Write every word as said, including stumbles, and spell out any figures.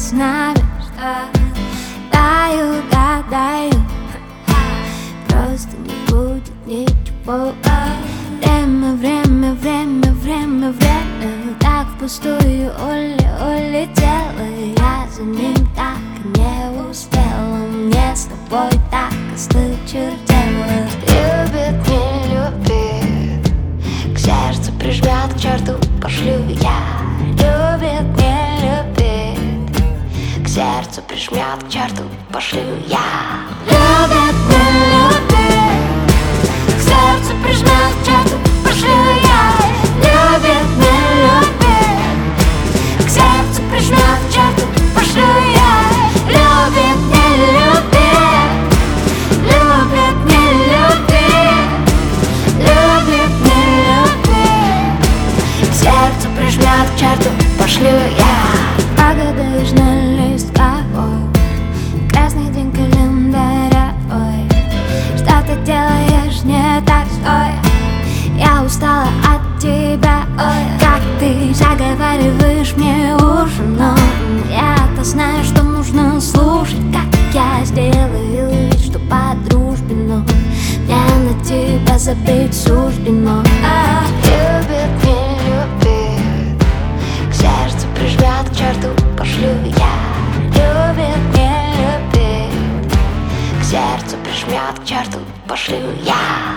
нами, что даю, да, даю. Просто не будет ничего. Время, время, время, время, время так впустую улетело. Я за ним так и не успела. Мне с тобой так осточертело. Любит, не любит, к сердцу прижмет, к черту пошлю я. Любит, не любит, к сердцу прижмет, к черту пошлю я. Любит, не любит, к сердцу прижмет, к черту пошлю я. Любит, не любит, к сердцу прижмет, к черту пошлю я. Любит, не любит, любит, не любит, любит, не любит, к сердцу прижмет, к черту пошлю я. Погадаешь на листках, ой, красный день календаря, ой, что ты делаешь не так, ой, я устала от тебя, ой, как ты заговариваешь мне уши, но я-то знаю, что нужно слушать, как я сделаю вид, что по дружбе, но мне на тебя забыть суждено. А, любит, не любит, к сердцу прижмет, к черту пошлю я. Любит, не любит, к сердцу прижмет, к черту пошлю я.